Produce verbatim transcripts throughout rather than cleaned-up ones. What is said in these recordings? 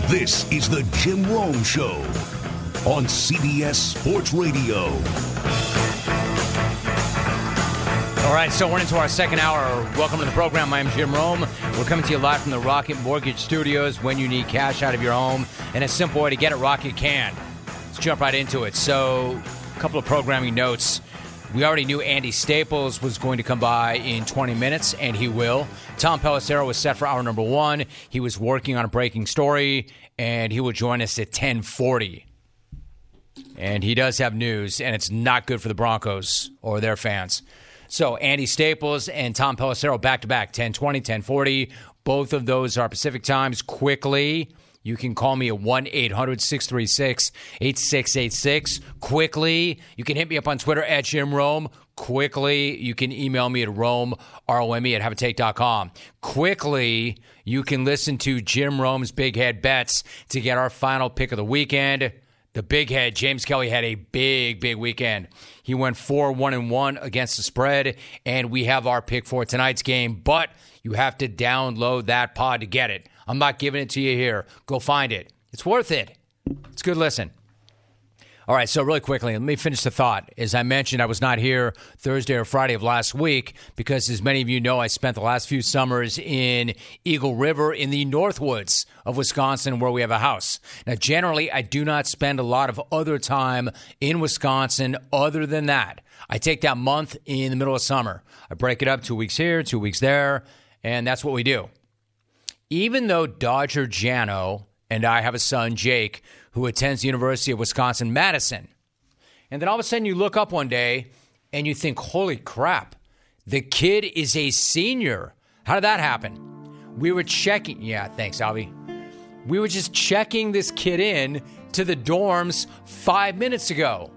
This is the Jim Rome Show on C B S Sports Radio. All right, so we're into our second hour. Welcome to the program. I'm Jim Rome. We're coming to you live from the Rocket Mortgage Studios. When you need cash out of your home and a simple way to get it, Rocket can. Let's jump right into it. So, a couple of programming notes. We already knew Andy Staples was going to come by in twenty minutes, and he will. Tom Pelissero was set for hour number one. He was working on a breaking story, and he will join us at ten forty. And he does have news, and it's not good for the Broncos or their fans. So Andy Staples and Tom Pelissero back-to-back, ten twenty, ten forty. Both of those are Pacific times. Quickly, you can call me at one eight hundred six three six eight six eight six. Quickly, you can hit me up on Twitter at Jim Rome. Quickly, you can email me at Rome, R O M E, at have a take dot com. Quickly, you can listen to Jim Rome's Big Head Bets to get our final pick of the weekend. The Big Head, James Kelly, had a big, big weekend. He went four one and one against the spread, and we have our pick for tonight's game, but you have to download that pod to get it. I'm not giving it to you here. Go find it. It's worth it. It's a good listen. All right, so really quickly, let me finish the thought. As I mentioned, I was not here Thursday or Friday of last week because, as many of you know, I spent the last few summers in Eagle River in the Northwoods of Wisconsin, where we have a house. Now, generally, I do not spend a lot of other time in Wisconsin other than that. I take that month in the middle of summer. I break it up two weeks here, two weeks there, and that's what we do. Even though Dodger Jano and I have a son, Jake, who attends the University of Wisconsin-Madison. And then all of a sudden you look up one day and you think, holy crap, the kid is a senior. How did that happen? We were checking. Yeah, thanks, Alvy. We were just checking this kid in to the dorms five minutes ago.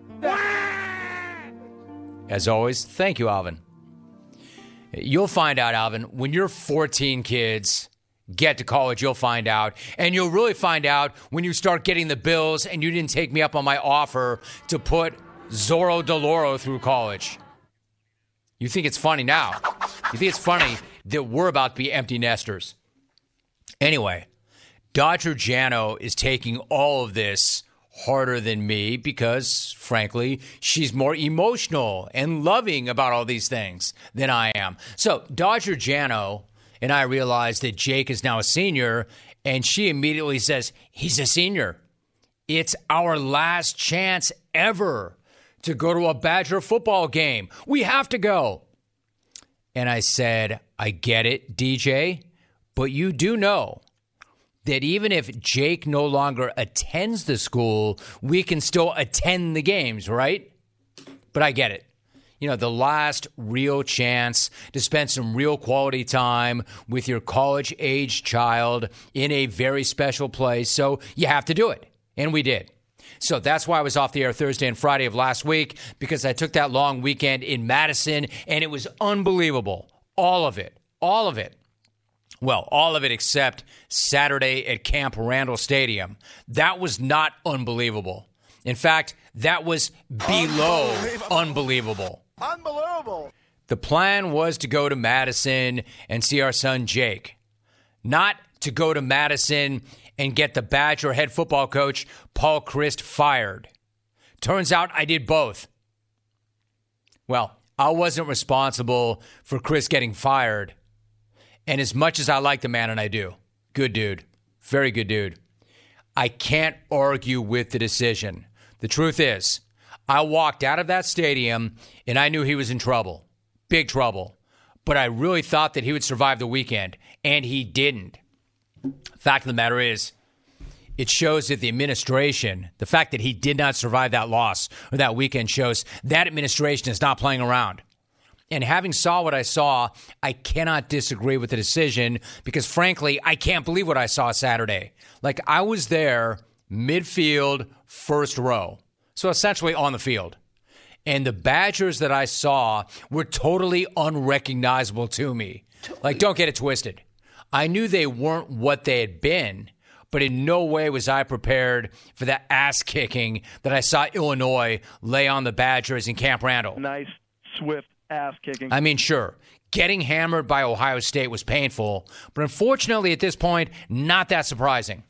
As always, thank you, Alvin. You'll find out, Alvin, when you're fourteen kids get to college, you'll find out. And you'll really find out when you start getting the bills and you didn't take me up on my offer to put Zorro DeLoro through college. You think it's funny now. You think it's funny that we're about to be empty nesters. Anyway, Dodger Jano is taking all of this harder than me because, frankly, she's more emotional and loving about all these things than I am. So Dodger Jano and I realized that Jake is now a senior, and she immediately says, he's a senior. It's our last chance ever to go to a Badger football game. We have to go. And I said, I get it, D J, but you do know that even if Jake no longer attends the school, we can still attend the games, right? But I get it. You know, the last real chance to spend some real quality time with your college-age child in a very special place. So you have to do it. And we did. So that's why I was off the air Thursday and Friday of last week, because I took that long weekend in Madison, and it was unbelievable. All of it. All of it. Well, all of it except Saturday at Camp Randall Stadium. That was not unbelievable. In fact, that was below unbelievable. unbelievable. Unbelievable. The plan was to go to Madison and see our son Jake, not to go to Madison and get the Badger head football coach Paul Chryst fired. Turns out I did both. Well, I wasn't responsible for Chryst getting fired. And as much as I like the man, and I do, good dude, very good dude, I can't argue with the decision. The truth is, I walked out of that stadium and I knew he was in trouble, big trouble. But I really thought that he would survive the weekend, and he didn't. Fact of the matter is, it shows that the administration, the fact that he did not survive that loss or that weekend, shows that administration is not playing around. And having saw what I saw, I cannot disagree with the decision because, frankly, I can't believe what I saw Saturday. Like, I was there midfield, first row. So essentially on the field. And the Badgers that I saw were totally unrecognizable to me. Like, don't get it twisted. I knew they weren't what they had been, but in no way was I prepared for the ass-kicking that I saw Illinois lay on the Badgers in Camp Randall. Nice, swift ass-kicking. I mean, sure, getting hammered by Ohio State was painful, but unfortunately at this point, not that surprising.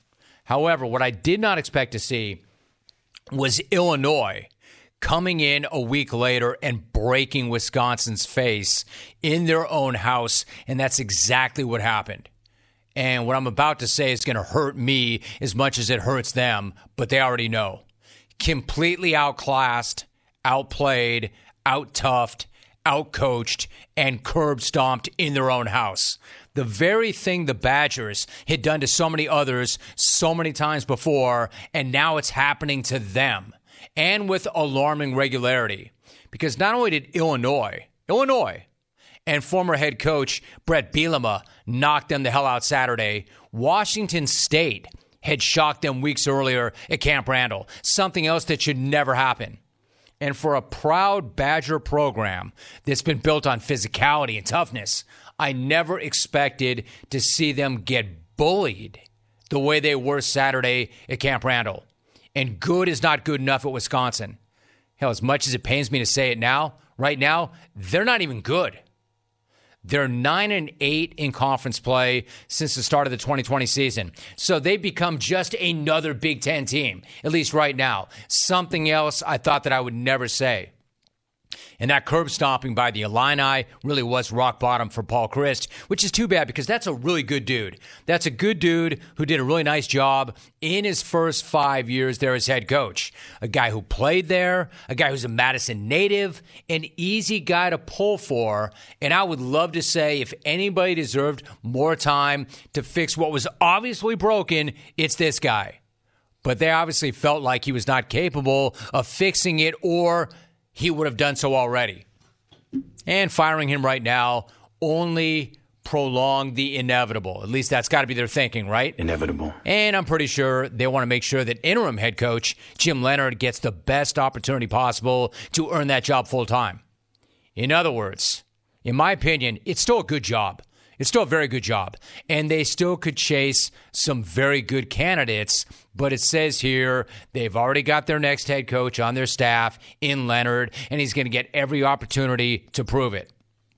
However, what I did not expect to see was Illinois coming in a week later and breaking Wisconsin's face in their own house, and that's exactly what happened. And what I'm about to say is going to hurt me as much as it hurts them, but they already know. Completely outclassed, outplayed, out-toughed, outcoached, and curb-stomped in their own house. The very thing the Badgers had done to so many others so many times before, and now it's happening to them, and with alarming regularity. Because not only did Illinois, Illinois, and former head coach Brett Bielema knocked them the hell out Saturday, Washington State had shocked them weeks earlier at Camp Randall, something else that should never happen. And for a proud Badger program that's been built on physicality and toughness, I never expected to see them get bullied the way they were Saturday at Camp Randall. And good is not good enough at Wisconsin. Hell, as much as it pains me to say it now, right now, they're not even good. They're nine and eight in conference play since the start of the twenty twenty season. So they've become just another Big Ten team, at least right now. Something else I thought that I would never say. And that curb stomping by the Illini really was rock bottom for Paul Chryst, which is too bad because that's a really good dude. That's a good dude who did a really nice job in his first five years there as head coach. A guy who played there, a guy who's a Madison native, an easy guy to pull for. And I would love to say if anybody deserved more time to fix what was obviously broken, it's this guy. But they obviously felt like he was not capable of fixing it, or he would have done so already. And firing him right now only prolonged the inevitable. At least that's got to be their thinking, right? Inevitable. And I'm pretty sure they want to make sure that interim head coach Jim Leonhard gets the best opportunity possible to earn that job full time. In other words, in my opinion, it's still a good job. It's still a very good job. And they still could chase some very good candidates. But it says here they've already got their next head coach on their staff in Leonhard, and he's going to get every opportunity to prove it.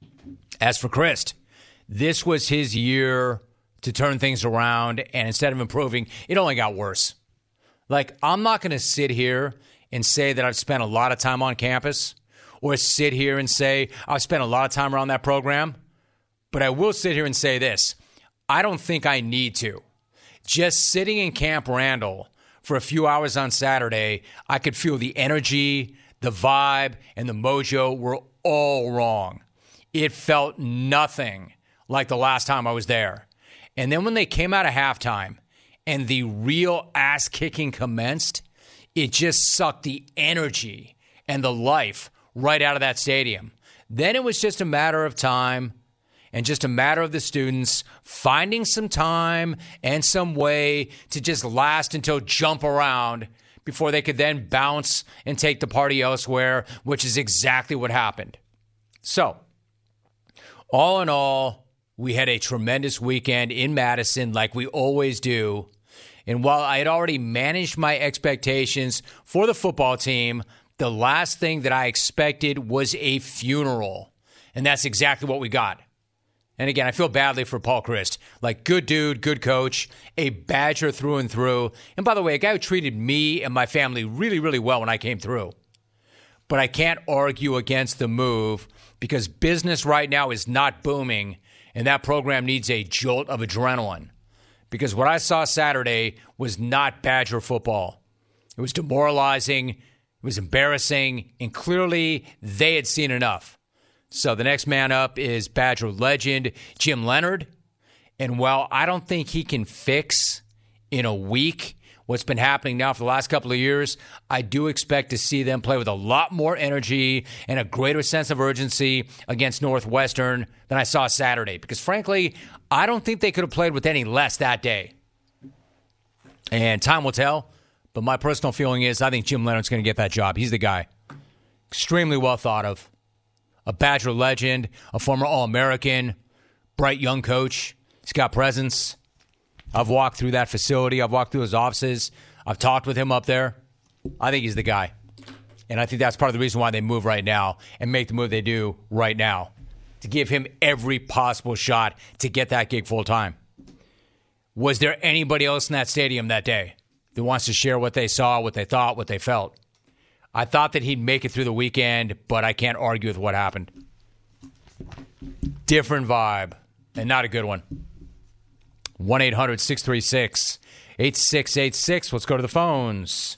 As for Chryst, this was his year to turn things around, and instead of improving, it only got worse. Like, I'm not going to sit here and say that I've spent a lot of time on campus, or sit here and say I've spent a lot of time around that program. But I will sit here and say this. I don't think I need to. Just sitting in Camp Randall for a few hours on Saturday, I could feel the energy, the vibe, and the mojo were all wrong. It felt nothing like the last time I was there. And then when they came out of halftime and the real ass-kicking commenced, it just sucked the energy and the life right out of that stadium. Then it was just a matter of time and just a matter of the students finding some time and some way to just last until jump around before they could then bounce and take the party elsewhere, which is exactly what happened. So, all in all, we had a tremendous weekend in Madison like we always do. And while I had already managed my expectations for the football team, the last thing that I expected was a funeral. And that's exactly what we got. And again, I feel badly for Paul Chryst. Like, good dude, good coach, a Badger through and through. And by the way, a guy who treated me and my family really, really well when I came through. But I can't argue against the move because business right now is not booming, and that program needs a jolt of adrenaline. Because what I saw Saturday was not Badger football. It was demoralizing, it was embarrassing, and clearly they had seen enough. So the next man up is Badger legend Jim Leonhard. And while I don't think he can fix in a week what's been happening now for the last couple of years, I do expect to see them play with a lot more energy and a greater sense of urgency against Northwestern than I saw Saturday. Because frankly, I don't think they could have played with any less that day. And time will tell. But my personal feeling is I think Jim Leonhard's going to get that job. He's the guy. Extremely well thought of. A Badger legend, a former All-American, bright young coach. He's got presence. I've walked through that facility. I've walked through his offices. I've talked with him up there. I think he's the guy. And I think that's part of the reason why they move right now and make the move they do right now, to give him every possible shot to get that gig full time. Was there anybody else in that stadium that day that wants to share what they saw, what they thought, what they felt? I thought that he'd make it through the weekend, but I can't argue with what happened. Different vibe, and not a good one. one eight hundred six three six eight six eight six. Let's go to the phones.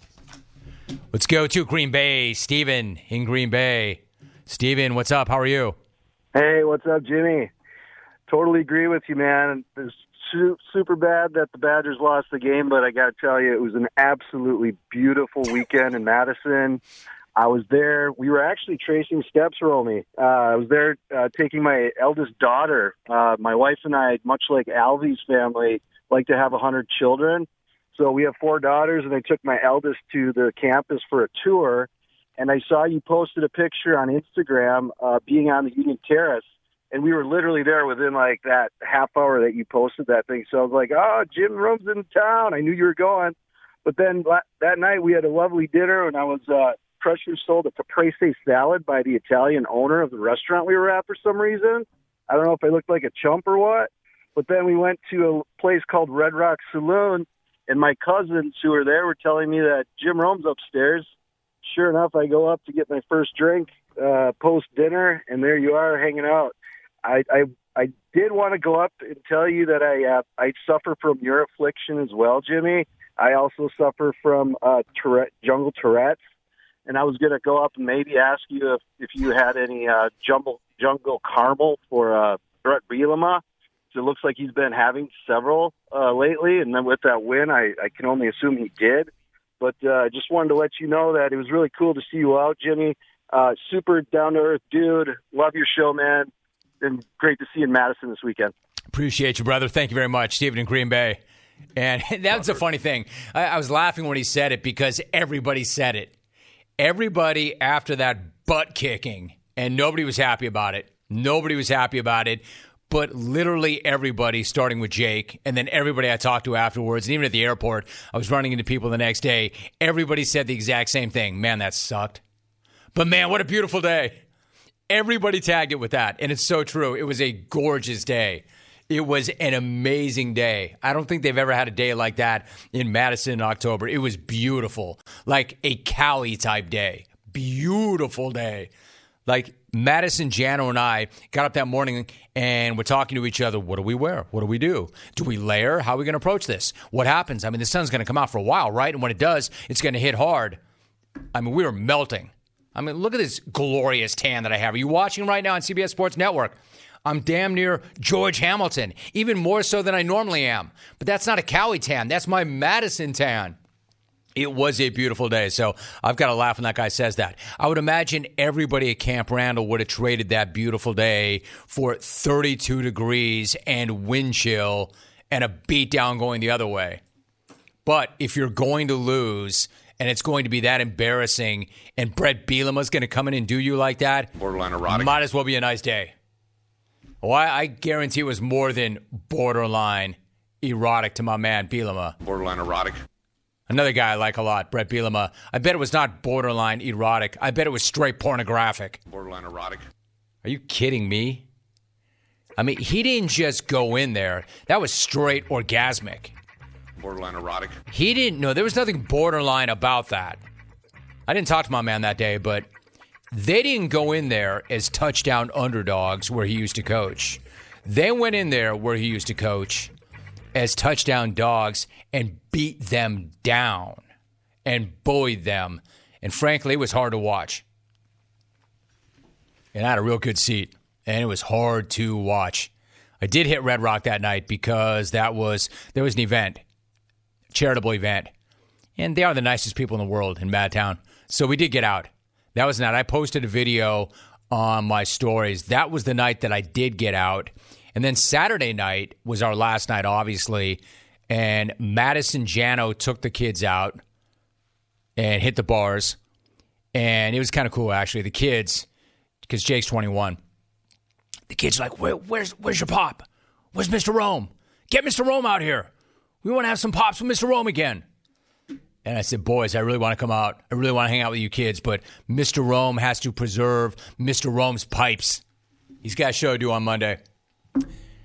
Let's go to Green Bay. Steven in Green Bay. Steven, what's up? How are you? Hey, what's up, Jimmy? Totally agree with you, man. It's su- super bad that the Badgers lost the game, but I got to tell you, it was an absolutely beautiful weekend in Madison. I was there. We were actually tracing steps, Romy. Uh, I was there uh, taking my eldest daughter. Uh, my wife and I, much like Alvy's family, like to have one hundred children. So we have four daughters, and I took my eldest to the campus for a tour. And I saw you posted a picture on Instagram uh, being on the Union Terrace. And we were literally there within like that half hour that you posted that thing. So I was like, oh, Jim Rome's in town. I knew you were going. But then that night we had a lovely dinner, and I was uh, pressure sold a caprese salad by the Italian owner of the restaurant we were at for some reason. I don't know if I looked like a chump or what. But then we went to a place called Red Rock Saloon, and my cousins who were there were telling me that Jim Rome's upstairs. Sure enough, I go up to get my first drink uh, post-dinner, and there you are hanging out. I I, I did want to go up and tell you that I uh, I suffer from your affliction as well, Jimmy. I also suffer from uh, Tourette, jungle Tourette's, and I was going to go up and maybe ask you if, if you had any uh, jungle, jungle caramel for uh, Brett Bielema. So it looks like he's been having several uh, lately, and then with that win, I, I can only assume he did. But I uh, just wanted to let you know that it was really cool to see you out, Jimmy. Uh, super down-to-earth dude. Love your show, man. And great to see you in Madison this weekend. Appreciate you, brother. Thank you very much. Steven in Green Bay. And that's a funny thing. I, I was laughing when he said it because everybody said it. Everybody after that butt kicking, and nobody was happy about it. Nobody was happy about it. But literally everybody, starting with Jake, and then everybody I talked to afterwards, and even at the airport, I was running into people the next day. Everybody said the exact same thing. Man, that sucked. But man, what a beautiful day. Everybody tagged it with that, and it's so true. It was a gorgeous day. It was an amazing day. I don't think they've ever had a day like that in Madison in October. It was beautiful, like a Cali-type day. Beautiful day. Like Madison, Jano, and I got up that morning and we're talking to each other. What do we wear? What do we do? Do we layer? How are we going to approach this? What happens? I mean, the sun's going to come out for a while, right? And when it does, it's going to hit hard. I mean, we were melting. I mean, look at this glorious tan that I have. Are you watching right now on C B S Sports Network? I'm damn near George Hamilton, even more so than I normally am. But that's not a Cali tan. That's my Madison tan. It was a beautiful day, so I've got to laugh when that guy says that. I would imagine everybody at Camp Randall would have traded that beautiful day for thirty-two degrees and wind chill and a beatdown going the other way. But if you're going to lose and it's going to be that embarrassing and Brett Bielema's going to come in and do you like that, borderline erotic, might as well be a nice day. Well, I, I guarantee it was more than borderline erotic to my man Bielema. Borderline erotic. Another guy I like a lot, Brett Bielema. I bet it was not borderline erotic. I bet it was straight pornographic. Borderline erotic. Are you kidding me? I mean, he didn't just go in there. That was straight orgasmic. Borderline erotic. He didn't know. There was nothing borderline about that. I didn't talk to my man that day, but they didn't go in there as touchdown underdogs where he used to coach. They went in there where he used to coach as touchdown dogs and beat them down and bullied them. And frankly, it was hard to watch. And I had a real good seat, and it was hard to watch. I did hit Red Rock that night because that was there was an event, a charitable event. And they are the nicest people in the world in Madtown. So we did get out. That was the night. I posted a video on my stories. That was the night that I did get out. And then Saturday night was our last night, obviously, and Madison Jano took the kids out and hit the bars, and it was kind of cool, actually. The kids, because Jake's twenty-one, the kids are like, Where, where's, where's your pop? Where's Mister Rome? Get Mister Rome out here. We want to have some pops with Mister Rome again. And I said, boys, I really want to come out. I really want to hang out with you kids, but Mister Rome has to preserve Mister Rome's pipes. He's got a show to do on Monday.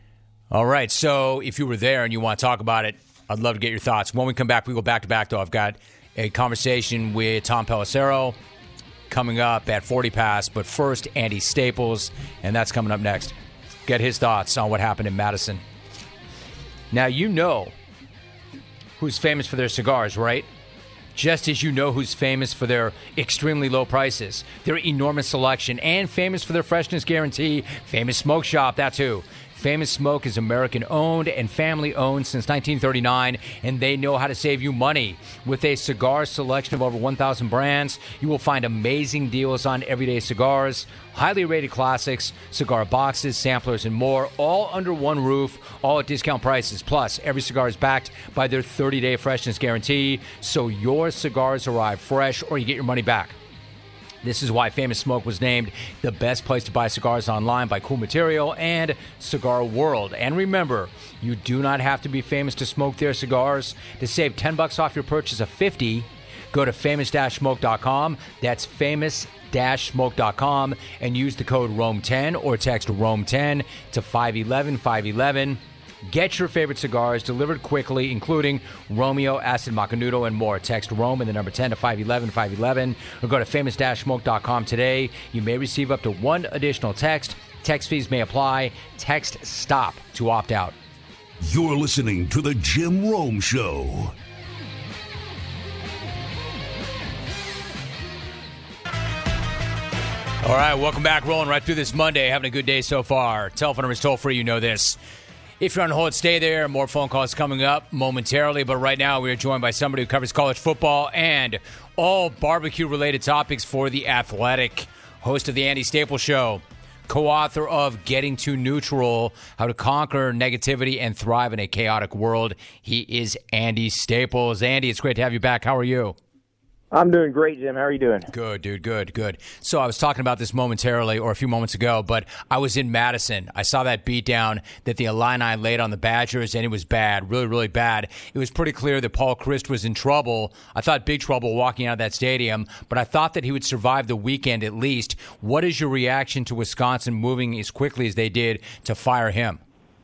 All right, so if you were there and you want to talk about it, I'd love to get your thoughts. When we come back, we go back to back, though. I've got a conversation with Tom Pelissero coming up at forty past, but first, Andy Staples, and that's coming up next. Get his thoughts on what happened in Madison. Now, you know who's famous for their cigars, right? Just as you know who's famous for their extremely low prices, their enormous selection, and famous for their freshness guarantee. Famous Smoke Shop, that's who. Famous Smoke is American-owned and family-owned since nineteen thirty-nine, and they know how to save you money. With a cigar selection of over one thousand brands, you will find amazing deals on everyday cigars, highly rated classics, cigar boxes, samplers, and more, all under one roof, all at discount prices. Plus, every cigar is backed by their thirty-day freshness guarantee, so your cigars arrive fresh or you get your money back. This is why Famous Smoke was named the best place to buy cigars online by Cool Material and Cigar World. And remember, you do not have to be famous to smoke their cigars. To save ten bucks off your purchase of fifty, go to famous dash smoke dot com. That's famous dash smoke dot com and use the code Rome ten or text Rome ten to five one one five one one. Get your favorite cigars delivered quickly, including Romeo, Acid Macanudo, and more. Text Rome and the number ten to five one one five one one or go to famous dash smoke dot com today. You may receive up to one additional text. Text fees may apply. Text STOP to opt out. You're listening to The Jim Rome Show. All right, welcome back. Rolling right through this Monday. Having a good day so far. Telephone number is toll free. You know this. If you're on hold, stay there. More phone calls coming up momentarily. But right now, we are joined by somebody who covers college football and all barbecue-related topics for The Athletic. Host of the Andy Staples Show. Co-author of Getting Too Neutral, How to Conquer Negativity and Thrive in a Chaotic World. He is Andy Staples. Andy, it's great to have you back. How are you? I'm doing great, Jim. How are you doing? Good, dude. Good, good. So I was talking about this momentarily or a few moments ago, but I was in Madison. I saw that beatdown that the Illini laid on the Badgers, and it was bad, really, really bad. It was pretty clear that Paul Chryst was in trouble. I thought big trouble walking out of that stadium, but I thought that he would survive the weekend at least. What is your reaction to Wisconsin moving as quickly as they did to fire him?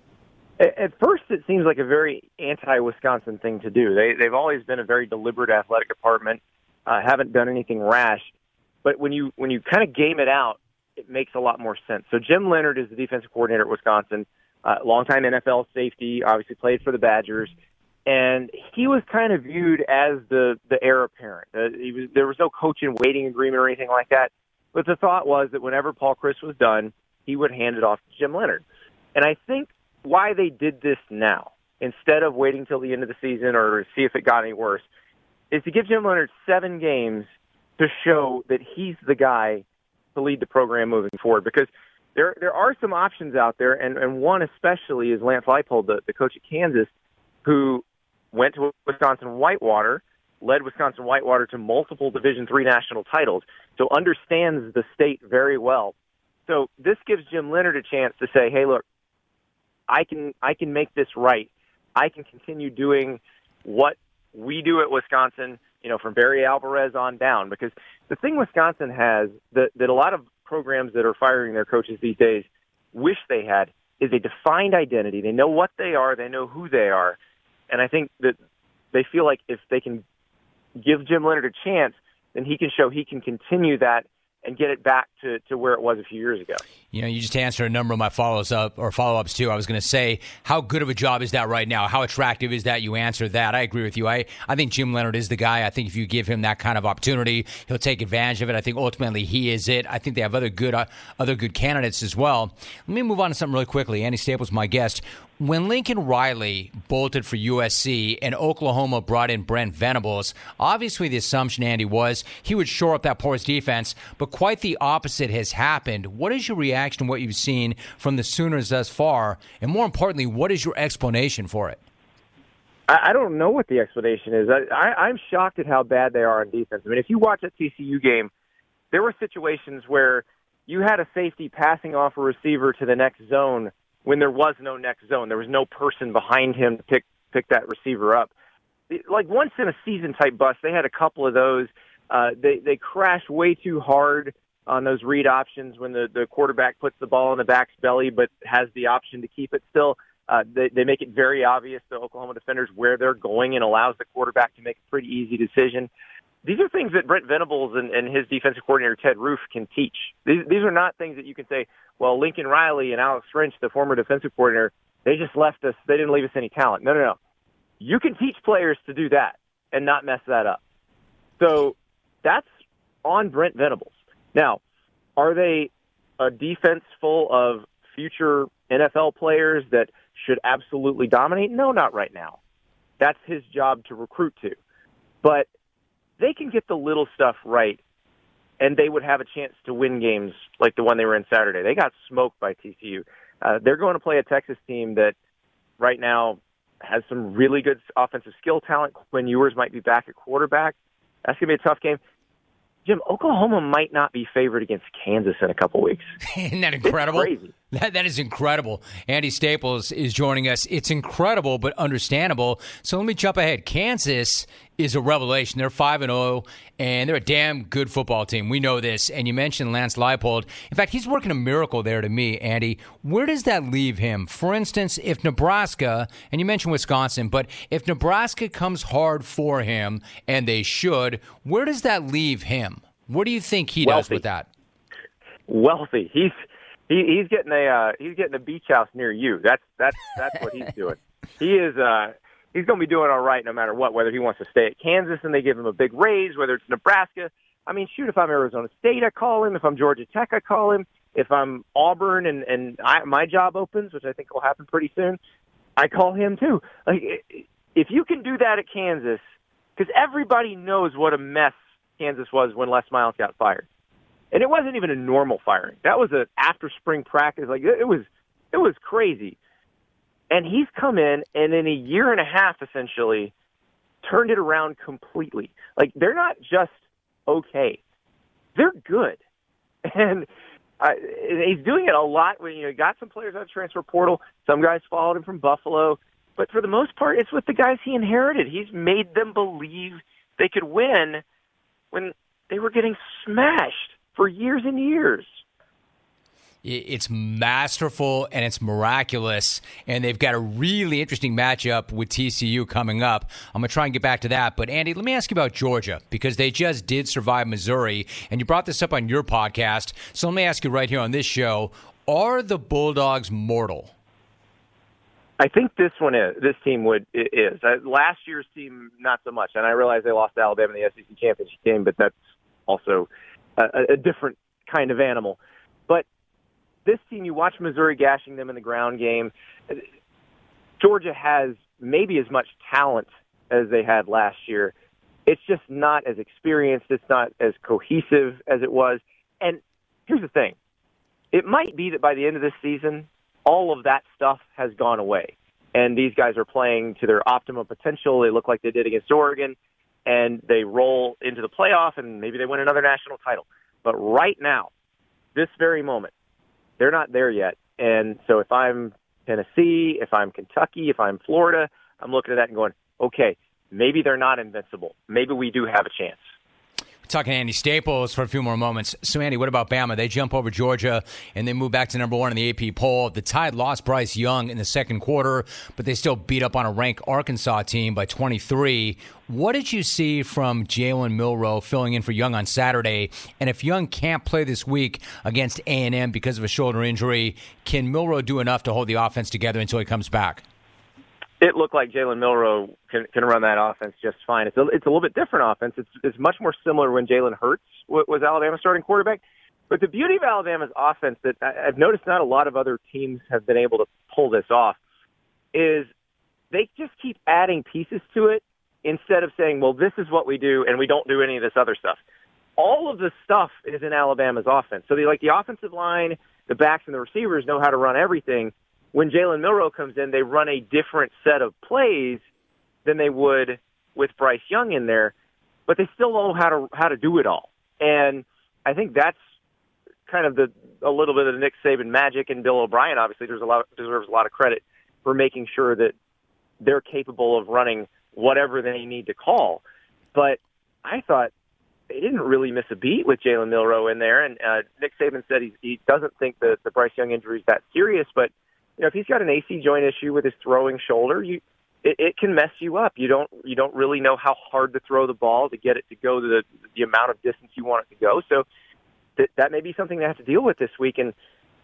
At first, it seems like a very anti-Wisconsin thing to do. They, they've always been a very deliberate athletic department. Uh, haven't done anything rash, but when you when you kind of game it out, it makes a lot more sense. So Jim Leonhard is the defensive coordinator at Wisconsin, uh, longtime N F L safety, obviously played for the Badgers, and he was kind of viewed as the the heir apparent. Uh, he was, there was no coach in waiting agreement or anything like that, but the thought was that whenever Paul Chryst was done, he would hand it off to Jim Leonhard. And I think why they did this now, instead of waiting till the end of the season or see if it got any worse, is to give Jim Leonhard seven games to show that he's the guy to lead the program moving forward. Because there there are some options out there, and, and one especially is Lance Leipold, the, the coach at Kansas, who went to Wisconsin Whitewater, led Wisconsin Whitewater to multiple Division three national titles, so understands the state very well. So this gives Jim Leonhard a chance to say, hey, look, I can I can make this right. I can continue doing what we do at Wisconsin, you know, from Barry Alvarez on down, because the thing Wisconsin has that, that a lot of programs that are firing their coaches these days wish they had is a defined identity. They know what they are. They know who they are. And I think that they feel like if they can give Jim Leonhard a chance, then he can show he can continue that and get it back to, to where it was a few years ago. You know, you just answered a number of my follows up or follow-ups too. I was going to say, how good of a job is that right now? How attractive is that? You answered that. I agree with you. I, I think Jim Leonhard is the guy. I think if you give him that kind of opportunity, he'll take advantage of it. I think ultimately he is it. I think they have other good uh, other good candidates as well. Let me move on to something really quickly. Andy Staples, my guest. When Lincoln Riley bolted for U S C and Oklahoma brought in Brent Venables, obviously the assumption, Andy, was he would shore up that porous defense, but quite the opposite has happened. What is your reaction to what you've seen from the Sooners thus far? And more importantly, what is your explanation for it? I don't know what the explanation is. I, I, I'm shocked at how bad they are on defense. I mean, if you watch that T C U game, there were situations where you had a safety passing off a receiver to the next zone when there was no next zone. There was no person behind him to pick pick that receiver up. Like once in a season type bust, they had a couple of those. Uh, they they crash way too hard on those read options when the, the quarterback puts the ball in the back's belly but has the option to keep it still. Uh, they, they make it very obvious to Oklahoma defenders where they're going and allows the quarterback to make a pretty easy decision. These are things that Brent Venables and, and his defensive coordinator, Ted Roof, can teach. These, these are not things that you can say, well, Lincoln Riley and Alex French, the former defensive coordinator, they just left us. They didn't leave us any talent. No, no, no. You can teach players to do that and not mess that up. So that's on Brent Venables. Now, are they a defense full of future N F L players that should absolutely dominate? No, not right now. That's his job to recruit to. But they can get the little stuff right, and they would have a chance to win games like the one they were in Saturday. They got smoked by T C U. Uh, they're going to play a Texas team that right now has some really good offensive skill talent. Quinn Ewers might be back at quarterback. That's going to be a tough game. Jim, Oklahoma might not be favored against Kansas in a couple weeks. Isn't that incredible? It's crazy. That, that is incredible. Andy Staples is joining us. It's incredible, but understandable. So let me jump ahead. Kansas is a revelation. They're five and oh, and they're a damn good football team. We know this. And you mentioned Lance Leipold. In fact, he's working a miracle there to me, Andy. Where does that leave him? For instance, if Nebraska, and you mentioned Wisconsin, but if Nebraska comes hard for him, and they should, where does that leave him? What do you think he Wealthy. does with that? Wealthy. He's he, he's getting a uh, he's getting a beach house near you. That's that's that's what he's doing. He is uh, he's going to be doing all right no matter what. Whether he wants to stay at Kansas and they give him a big raise, whether it's Nebraska. I mean, shoot, if I'm Arizona State, I call him. If I'm Georgia Tech, I call him. If I'm Auburn and and I, my job opens, which I think will happen pretty soon, I call him too. Like if you can do that at Kansas, because everybody knows what a mess Kansas was when Les Miles got fired. And it wasn't even a normal firing. That was a after spring practice. Like it was, it was crazy. And he's come in and in a year and a half, essentially, turned it around completely. Like they're not just okay; they're good. And uh, he's doing it a lot. When you know, he got some players out of the transfer portal. Some guys followed him from Buffalo, but for the most part, it's with the guys he inherited. He's made them believe they could win when they were getting smashed for years and years. It's masterful and it's miraculous, and they've got a really interesting matchup with T C U coming up. I'm going to try and get back to that. But, Andy, let me ask you about Georgia, because they just did survive Missouri, and you brought this up on your podcast. So let me ask you right here on this show, are the Bulldogs mortal? I think this one is. This team would is. Uh, last year's team, not so much. And I realize they lost to Alabama in the S E C championship game, but that's also a, a different kind of animal. But this team, you watch Missouri gashing them in the ground game. Georgia has maybe as much talent as they had last year. It's just not as experienced. It's not as cohesive as it was. And here's the thing. It might be that by the end of this season, all of that stuff has gone away. And these guys are playing to their optimum potential. They look like they did against Oregon, and they roll into the playoff, and maybe they win another national title. But right now, this very moment, they're not there yet. And so if I'm Tennessee, if I'm Kentucky, if I'm Florida, I'm looking at that and going, okay, maybe they're not invincible. Maybe we do have a chance. Talking to Andy Staples for a few more moments. So, Andy, what about Bama? They jump over Georgia, and they move back to number one in the A P poll. The Tide lost Bryce Young in the second quarter, but they still beat up on a ranked Arkansas team by twenty-three. What did you see from Jalen Milroe filling in for Young on Saturday? And if Young can't play this week against A and M because of a shoulder injury, can Milroe do enough to hold the offense together until he comes back? It looked like Jalen Milroe can, can run that offense just fine. It's a, it's a little bit different offense. It's, it's much more similar when Jalen Hurts was Alabama's starting quarterback. But the beauty of Alabama's offense that I've noticed not a lot of other teams have been able to pull this off is they just keep adding pieces to it instead of saying, well, this is what we do and we don't do any of this other stuff. All of the stuff is in Alabama's offense. So they, like the offensive line, the backs, and the receivers know how to run everything. When Jalen Milroe comes in, they run a different set of plays than they would with Bryce Young in there, but they still know how to how to do it all. And I think that's kind of the a little bit of the Nick Saban magic, and Bill O'Brien obviously deserves a lot, deserves a lot of credit for making sure that they're capable of running whatever they need to call. But I thought they didn't really miss a beat with Jalen Milroe in there, and uh, Nick Saban said he, he doesn't think that the Bryce Young injury is that serious, but you know, if he's got an A C joint issue with his throwing shoulder, you it, it can mess you up. You don't you don't really know how hard to throw the ball to get it to go to the the amount of distance you want it to go. So th- that may be something they have to deal with this week. And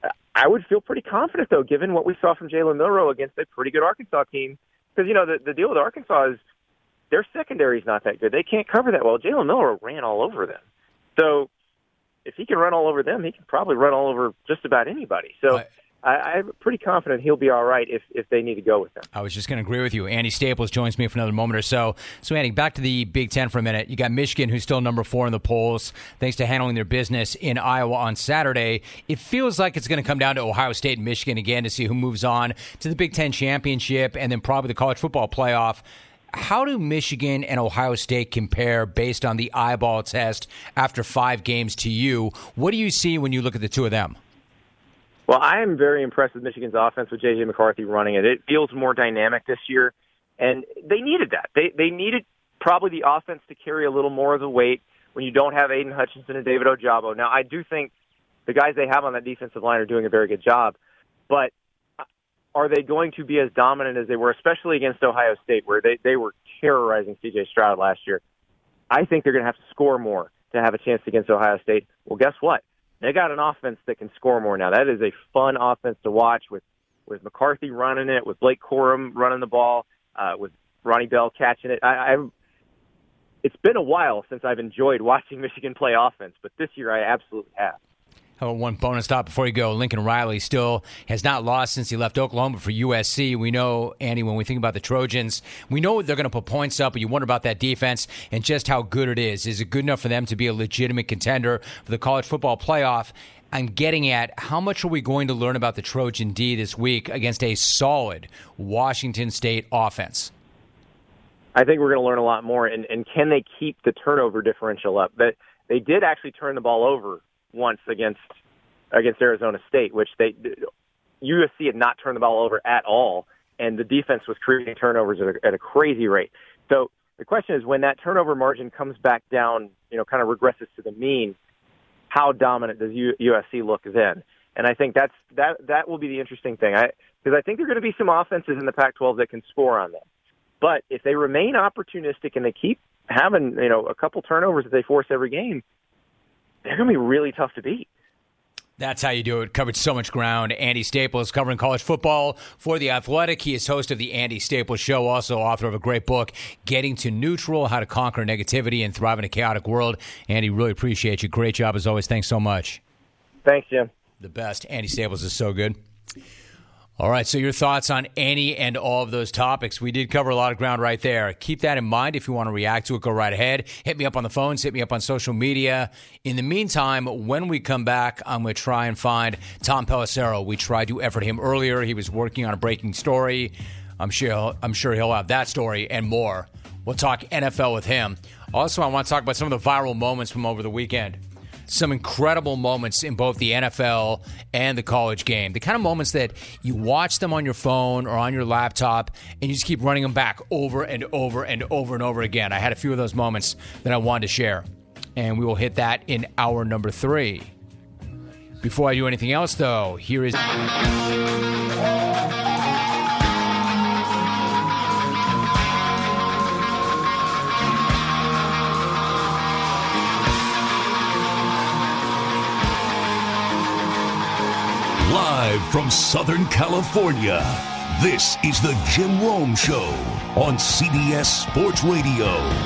I would feel pretty confident, though, given what we saw from Jalen Milroe against a pretty good Arkansas team. Because, you know, the, the deal with Arkansas is their secondary is not that good. They can't cover that well. Jalen Milroe ran all over them. So if he can run all over them, he can probably run all over just about anybody. So I, I, I'm pretty confident he'll be all right if, if they need to go with him. I was just going to agree with you. Andy Staples joins me for another moment or so. So, Andy, back to the Big Ten for a minute. You got Michigan, who's still number four in the polls, thanks to handling their business in Iowa on Saturday. It feels like it's going to come down to Ohio State and Michigan again to see who moves on to the Big Ten championship and then probably the college football playoff. How do Michigan and Ohio State compare based on the eyeball test after five games to you? What do you see when you look at the two of them? Well, I am very impressed with Michigan's offense with J J McCarthy running it. It feels more dynamic this year, and they needed that. They they needed probably the offense to carry a little more of the weight when you don't have Aiden Hutchinson and David Ojabo. Now, I do think the guys they have on that defensive line are doing a very good job, but are they going to be as dominant as they were, especially against Ohio State, where they, they were terrorizing C J Stroud last year? I think they're going to have to score more to have a chance against Ohio State. Well, guess what? They got an offense that can score more now. That is a fun offense to watch with, with McCarthy running it, with Blake Corum running the ball, uh, with Ronnie Bell catching it. I, I've, it's been a while since I've enjoyed watching Michigan play offense, but this year I absolutely have. Oh, one bonus thought before you go. Lincoln Riley still has not lost since he left Oklahoma for U S C. We know, Andy, when we think about the Trojans, we know they're going to put points up, but you wonder about that defense and just how good it is. Is it good enough for them to be a legitimate contender for the college football playoff? I'm getting at how much are we going to learn about the Trojan D this week against a solid Washington State offense? I think we're going to learn a lot more. And, and can they keep the turnover differential up? But they did actually turn the ball over once against against Arizona State, which they U S C had not turned the ball over at all, and the defense was creating turnovers at a, at a crazy rate. So the question is, when that turnover margin comes back down, you know, kind of regresses to the mean, how dominant does U, USC look then? And I think that's that that will be the interesting thing, I because I think there are going to be some offenses in the Pac twelve that can score on them. But if they remain opportunistic and they keep having, you know, a couple turnovers that they force every game, they're going to be really tough to beat. That's how you do it. Covered so much ground. Andy Staples covering college football for The Athletic. He is host of the Andy Staples Show, also author of a great book, Getting to Neutral, How to Conquer Negativity and Thrive in a Chaotic World. Andy, really appreciate you. Great job as always. Thanks so much. Thanks, Jim. The best. Andy Staples is so good. All right, so your thoughts on any and all of those topics. We did cover a lot of ground right there. Keep that in mind. If you want to react to it, go right ahead. Hit me up on the phones. Hit me up on social media. In the meantime, when we come back, I'm going to try and find Tom Pelissero. We tried to effort him earlier. He was working on a breaking story. I'm sure he'll, I'm sure he'll have that story and more. We'll talk N F L with him. Also, I want to talk about some of the viral moments from over the weekend. Some incredible moments in both the N F L and the college game. The kind of moments that you watch them on your phone or on your laptop and you just keep running them back over and over and over and over again. I had a few of those moments that I wanted to share. And we will hit that in hour number three. Before I do anything else, though, here is... Live from Southern California, this is the Jim Rome Show on C B S Sports Radio.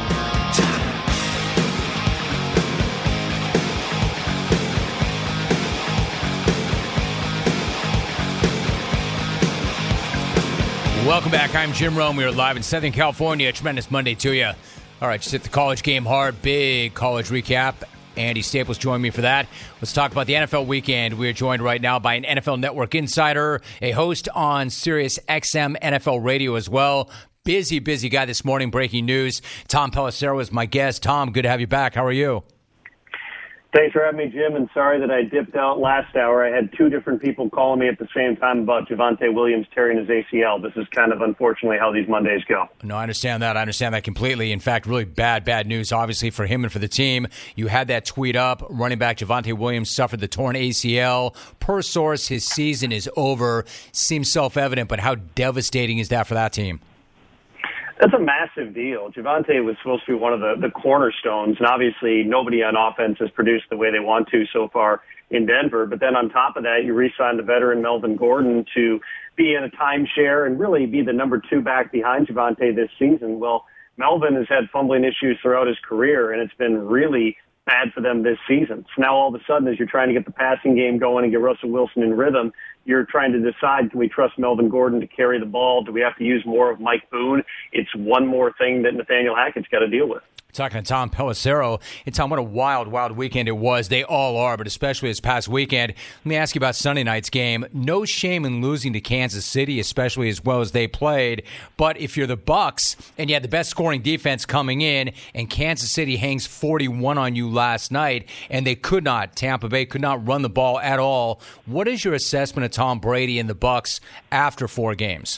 Welcome back. I'm Jim Rome. We are live in Southern California. Tremendous Monday to you. All right, just hit the college game hard. Big college recap. Andy Staples joined me for that. Let's talk about the N F L weekend. We are joined right now by an N F L Network insider, a host on Sirius X M N F L Radio as well. Busy, busy guy this morning, breaking news. Tom Pelissero is my guest. Tom, good to have you back. How are you? Thanks for having me, Jim, and sorry that I dipped out last hour. I had two different people calling me at the same time about Javonte Williams tearing his A C L. This is kind of unfortunately how these Mondays go. No, I understand that. I understand that completely. In fact, really bad, bad news, obviously, for him and for the team. You had that tweet up. Running back Javonte Williams suffered the torn A C L. Per source, his season is over. Seems self-evident, but how devastating is that for that team? That's a massive deal. Javonte was supposed to be one of the, the cornerstones, and obviously nobody on offense has produced the way they want to so far in Denver. But then on top of that, you re-signed the veteran Melvin Gordon to be in a timeshare and really be the number two back behind Javonte this season. Well, Melvin has had fumbling issues throughout his career, and it's been really bad for them this season. So now all of a sudden, as you're trying to get the passing game going and get Russell Wilson in rhythm, you're trying to decide, can we trust Melvin Gordon to carry the ball? Do we have to use more of Mike Boone? It's one more thing that Nathaniel Hackett's got to deal with. Talking to Tom Pelissero. And Tom, what a wild, wild weekend it was. They all are, but especially this past weekend. Let me ask you about Sunday night's game. No shame in losing to Kansas City, especially as well as they played. But if you're the Bucs and you had the best scoring defense coming in and Kansas City hangs forty-one on you last night and they could not, Tampa Bay could not run the ball at all, what is your assessment of Tom Brady and the Bucs after four games?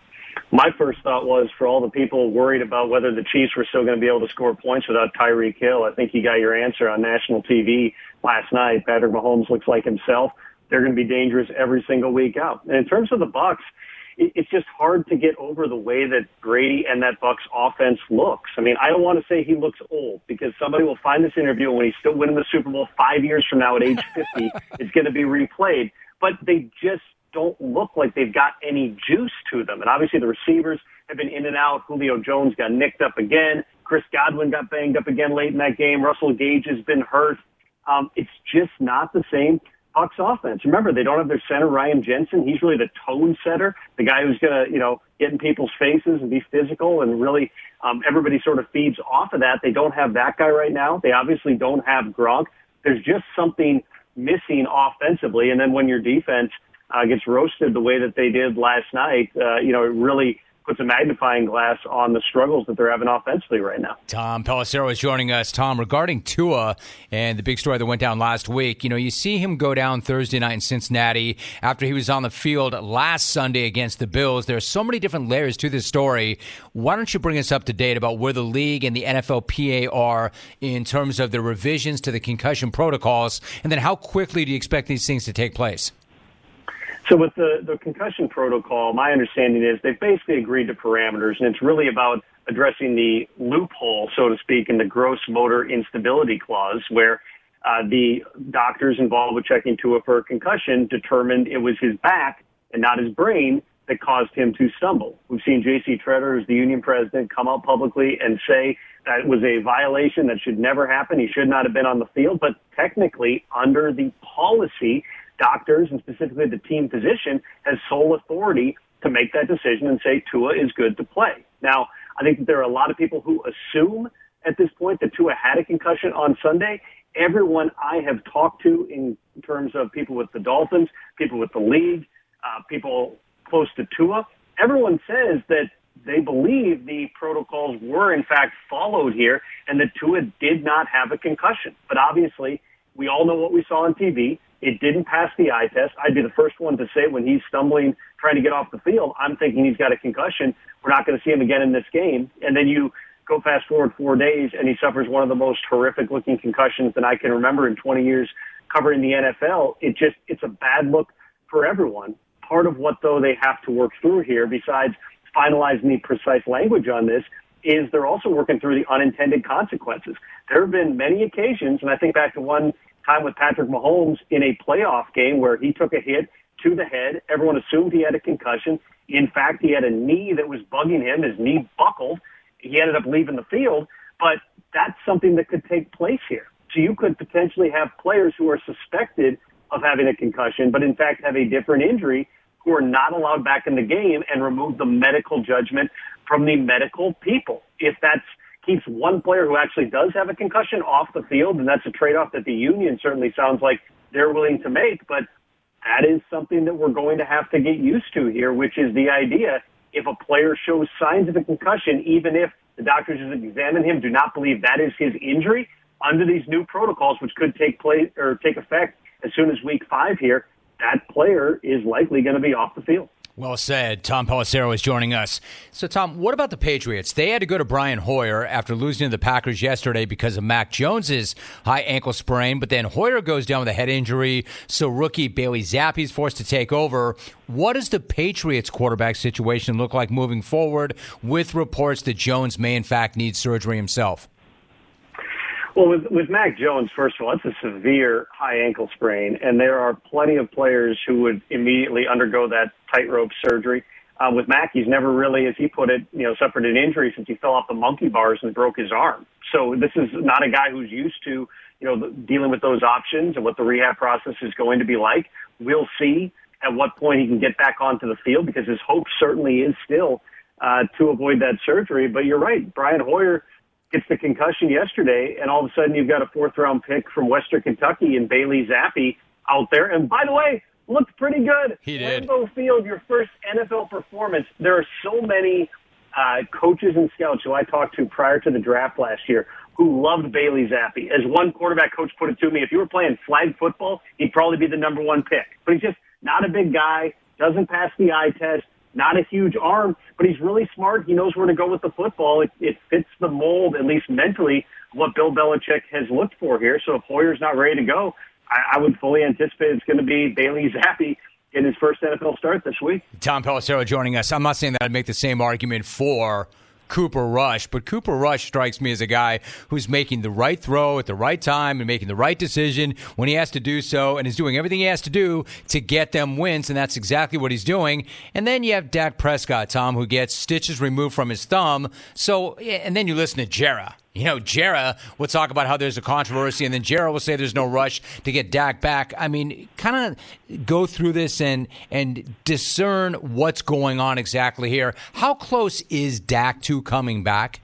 My first thought was, for all the people worried about whether the Chiefs were still going to be able to score points without Tyreek Hill, I think you got your answer on national T V last night. Patrick Mahomes looks like himself. They're going to be dangerous every single week out. And in terms of the Bucs, it's just hard to get over the way that Brady and that Bucs offense looks. I mean, I don't want to say he looks old, because somebody will find this interview when he's still winning the Super Bowl five years from now at age fifty. It's going to be replayed. But they just don't look like they've got any juice to them. And obviously the receivers have been in and out. Julio Jones got nicked up again. Chris Godwin got banged up again late in that game. Russell Gage has been hurt. Um, it's just not the same Bucs offense. Remember, they don't have their center, Ryan Jensen. He's really the tone setter, the guy who's going to, you know, get in people's faces and be physical, and really um, everybody sort of feeds off of that. They don't have that guy right now. They obviously don't have Gronk. There's just something missing offensively. And then when your defense Uh, gets roasted the way that they did last night, uh, you know, it really puts a magnifying glass on the struggles that they're having offensively right now. Tom Pelissero is joining us. Tom, regarding Tua and the big story that went down last week, you know, you see him go down Thursday night in Cincinnati after he was on the field last Sunday against the Bills. There are so many different layers to this story. Why don't you bring us up to date about where the league and the N F L P A are in terms of the revisions to the concussion protocols, and then how quickly do you expect these things to take place? So with the, the concussion protocol, my understanding is they've basically agreed to parameters, and it's really about addressing the loophole, so to speak, in the gross motor instability clause, where uh, the doctors involved with checking Tua for a concussion determined it was his back and not his brain that caused him to stumble. We've seen J C Tretter, who's the union president, come out publicly and say that it was a violation that should never happen. He should not have been on the field, but technically, under the policy, doctors, and specifically the team physician, has sole authority to make that decision and say Tua is good to play. Now, I think that there are a lot of people who assume at this point that Tua had a concussion on Sunday. Everyone I have talked to in terms of people with the Dolphins, people with the league, uh, people close to Tua, everyone says that they believe the protocols were in fact followed here and that Tua did not have a concussion. But obviously, we all know what we saw on T V. It didn't pass the eye test. I'd be the first one to say when he's stumbling, trying to get off the field, I'm thinking he's got a concussion. We're not going to see him again in this game. And then you go fast forward four days, and he suffers one of the most horrific-looking concussions that I can remember in twenty years covering the N F L. It just, it's a bad look for everyone. Part of what, though, they have to work through here, besides finalizing the precise language on this, is they're also working through the unintended consequences. There have been many occasions, and I think back to one time with Patrick Mahomes in a playoff game where he took a hit to the head. Everyone assumed he had a concussion. In fact, he had a knee that was bugging him. His knee buckled. He ended up leaving the field. But that's something that could take place here. So you could potentially have players who are suspected of having a concussion, but in fact have a different injury, who are not allowed back in the game, and remove the medical judgment from the medical people. If that's keeps one player who actually does have a concussion off the field, and that's a trade-off that the union certainly sounds like they're willing to make, but that is something that we're going to have to get used to here, which is the idea, if a player shows signs of a concussion, even if the doctors who examine him do not believe that is his injury, under these new protocols, which could take place or take effect as soon as week five here, that player is likely going to be off the field. Well said. Tom Pelissero is joining us. So, Tom, what about the Patriots? They had to go to Brian Hoyer after losing to the Packers yesterday because of Mac Jones's high ankle sprain, but then Hoyer goes down with a head injury, so rookie Bailey Zappi is forced to take over. What does the Patriots quarterback situation look like moving forward with reports that Jones may, in fact, need surgery himself? Well, with, with Mac Jones, first of all, it's a severe high ankle sprain, and there are plenty of players who would immediately undergo that tightrope surgery. Uh, with Mac, he's never really, as he put it, you know, suffered an injury since he fell off the monkey bars and broke his arm. So this is not a guy who's used to, you know, dealing with those options and what the rehab process is going to be like. We'll see at what point he can get back onto the field, because his hope certainly is still uh, to avoid that surgery. But you're right, Brian Hoyer gets the concussion yesterday, and all of a sudden you've got a fourth-round pick from Western Kentucky and Bailey Zappi out there. And by the way, looked pretty good. He did. Lambeau Field, your first N F L performance. There are so many uh, coaches and scouts who I talked to prior to the draft last year who loved Bailey Zappi. As one quarterback coach put it to me, if you were playing flag football, he'd probably be the number one pick. But he's just not a big guy, doesn't pass the eye test, not a huge arm, but he's really smart. He knows where to go with the football. It, it fits the mold, at least mentally, of what Bill Belichick has looked for here. So if Hoyer's not ready to go, I, I would fully anticipate it's going to be Bailey Zappi in his first N F L start this week. Tom Pelissero joining us. I'm not saying that I'd make the same argument for Cooper Rush, but Cooper Rush strikes me as a guy who's making the right throw at the right time and making the right decision when he has to do so, and is doing everything he has to do to get them wins, and that's exactly what he's doing. And then you have Dak Prescott, Tom, who gets stitches removed from his thumb. So, and then you listen to Jera. You know, Jera will talk about how there's a controversy, and then Jera will say there's no rush to get Dak back. I mean, kind of go through this and and discern what's going on exactly here. How close is Dak to coming back?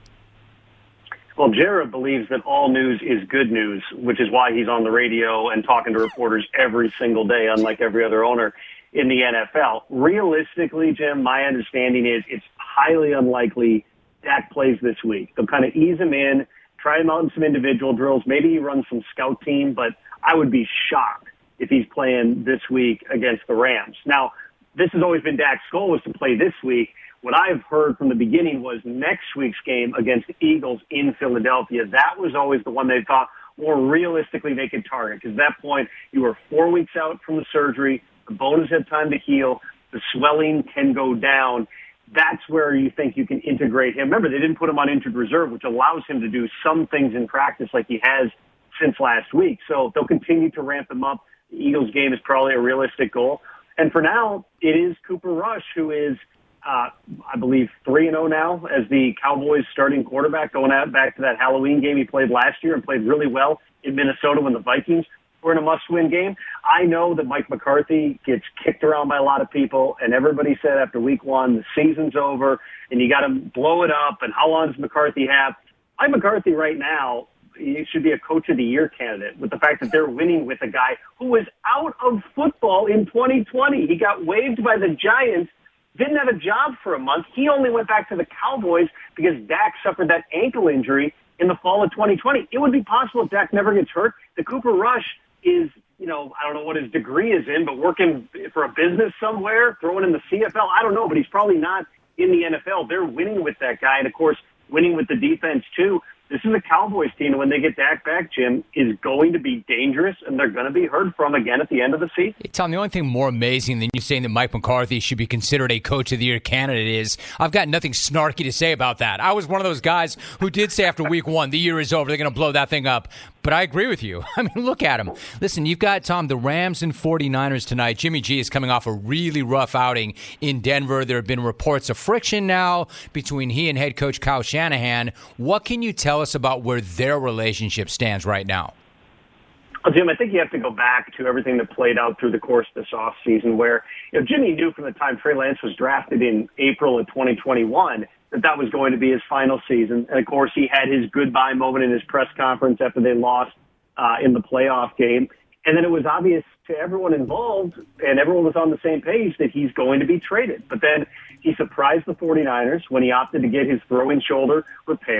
Well, Jera believes that all news is good news, which is why he's on the radio and talking to reporters every single day, unlike every other owner in the N F L. Realistically, Jim, my understanding is it's highly unlikely Dak plays this week. They'll kind of ease him in, try him out in some individual drills. Maybe he runs some scout team, but I would be shocked if he's playing this week against the Rams. Now, this has always been Dak's goal, was to play this week. What I've heard from the beginning was next week's game against the Eagles in Philadelphia. That was always the one they thought more realistically they could target, because at that point you were four weeks out from the surgery, the bone has had time to heal, the swelling can go down. That's where you think you can integrate him. Remember, they didn't put him on injured reserve, which allows him to do some things in practice like he has since last week. So they'll continue to ramp him up. The Eagles game is probably a realistic goal. And for now, it is Cooper Rush, who is, uh, I believe, three and oh now as the Cowboys starting quarterback, going out back to that Halloween game he played last year and played really well in Minnesota when the Vikings were in a must-win game. I know that Mike McCarthy gets kicked around by a lot of people, and everybody said after week one, the season's over, and you got to blow it up, and how long does McCarthy have? Mike McCarthy right now, he should be a Coach of the Year candidate with the fact that they're winning with a guy who was out of football in twenty twenty. He got waived by the Giants, didn't have a job for a month. He only went back to the Cowboys because Dak suffered that ankle injury in the fall of twenty twenty. It would be possible if Dak never gets hurt. The Cooper Rush is, you know, I don't know what his degree is in, but working for a business somewhere, throwing in the C F L, I don't know, but he's probably not in the N F L. They're winning with that guy, and, of course, winning with the defense, too. This is a Cowboys team, and when they get Dak back, Jim, is going to be dangerous, and they're going to be heard from again at the end of the season. Hey, Tom, the only thing more amazing than you saying that Mike McCarthy should be considered a Coach of the Year candidate is I've got nothing snarky to say about that. I was one of those guys who did say after week one, the year is over, they're going to blow that thing up. But I agree with you. I mean, look at him. Listen, you've got, Tom, the Rams and forty-niners tonight. Jimmy G is coming off a really rough outing in Denver. There have been reports of friction now between he and head coach Kyle Shanahan. What can you tell us about where their relationship stands right now? Well, Jim, I think you have to go back to everything that played out through the course of this offseason where, you know, Jimmy knew from the time Trey Lance was drafted in April of twenty twenty-one that that was going to be his final season. And, of course, he had his goodbye moment in his press conference after they lost uh, in the playoff game. And then it was obvious to everyone involved, and everyone was on the same page, that he's going to be traded. But then he surprised the forty-niners when he opted to get his throwing shoulder repaired.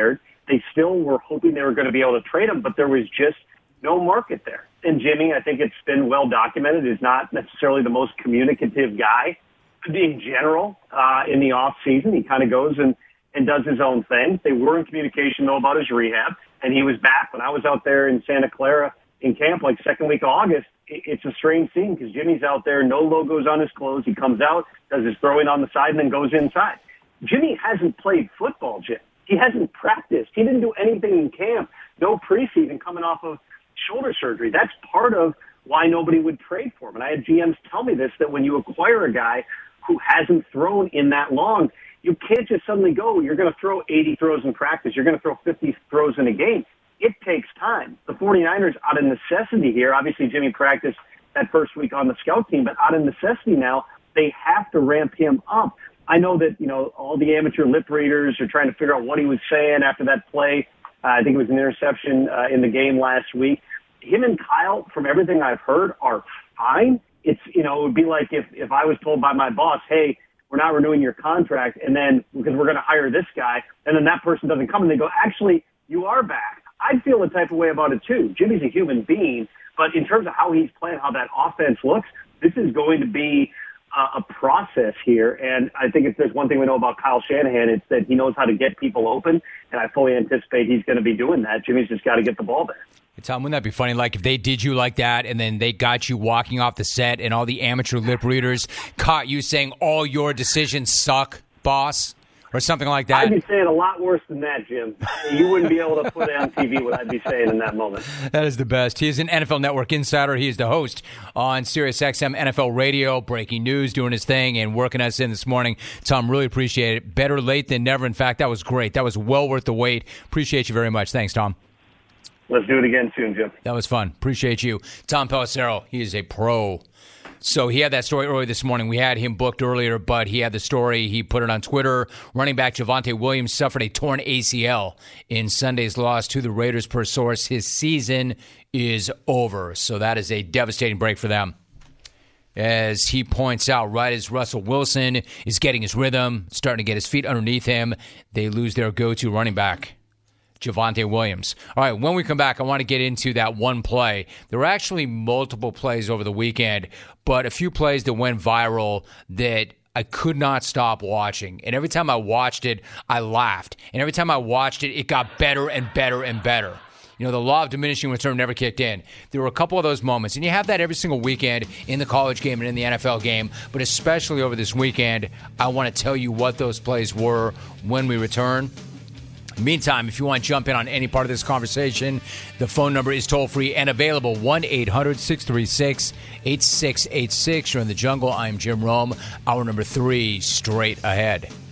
They still were hoping they were going to be able to trade him, but there was just no market there. And Jimmy, I think it's been well documented, is not necessarily the most communicative guy in general uh, in the off season. He kind of goes and, and does his own thing. They were in communication, though, about his rehab, and he was back. When I was out there in Santa Clara in camp, like second week of August, it's a strange scene because Jimmy's out there, no logos on his clothes. He comes out, does his throwing on the side, and then goes inside. Jimmy hasn't played football, Jim. He hasn't practiced. He didn't do anything in camp. No preseason coming off of shoulder surgery. That's part of why nobody would trade for him. And I had G Ms tell me this, that when you acquire a guy who hasn't thrown in that long, you can't just suddenly go, you're going to throw eighty throws in practice. You're going to throw fifty throws in a game. It takes time. The 49ers, out of necessity here, obviously Jimmy practiced that first week on the scout team, but out of necessity now, they have to ramp him up. I know that, you know, all the amateur lip readers are trying to figure out what he was saying after that play. Uh, I think it was an interception uh, in the game last week. Him and Kyle, from everything I've heard, are fine. It's, you know, it would be like if, if I was told by my boss, hey, we're not renewing your contract, and then because we're going to hire this guy, and then that person doesn't come, and they go, actually, you are back. I'd feel the type of way about it, too. Jimmy's a human being, but in terms of how he's playing, how that offense looks, this is going to be uh, a process here. And I think if there's one thing we know about Kyle Shanahan, it's that he knows how to get people open, and I fully anticipate he's going to be doing that. Jimmy's just got to get the ball there. Hey, Tom, wouldn't that be funny? Like if they did you like that and then they got you walking off the set and all the amateur lip readers caught you saying all your decisions suck, boss? Or something like that. I'd be saying a lot worse than that, Jim. You wouldn't be able to put it on T V what I'd be saying in that moment. That is the best. He is an N F L Network insider. He is the host on SiriusXM N F L Radio, breaking news, doing his thing, and working us in this morning. Tom, really appreciate it. Better late than never. In fact, that was great. That was well worth the wait. Appreciate you very much. Thanks, Tom. Let's do it again soon, Jim. That was fun. Appreciate you. Tom Pelissero, he is a pro. So he had that story early this morning. We had him booked earlier, but he had the story. He put it on Twitter. Running back Javonte Williams suffered a torn A C L in Sunday's loss to the Raiders. Per source, his season is over. So that is a devastating break for them. As he points out, right as Russell Wilson is getting his rhythm, starting to get his feet underneath him, they lose their go-to running back, Javonte Williams. All right, when we come back, I want to get into that one play. There were actually multiple plays over the weekend, but a few plays that went viral that I could not stop watching. And every time I watched it, I laughed. And every time I watched it, it got better and better and better. You know, the law of diminishing return never kicked in. There were a couple of those moments, and you have that every single weekend in the college game and in the N F L game, but especially over this weekend, I want to tell you what those plays were when we return. Meantime, if you want to jump in on any part of this conversation, the phone number is toll-free and available, one eight hundred six three six eight six eight six. You're in the jungle. I'm Jim Rome. Hour number three, straight ahead.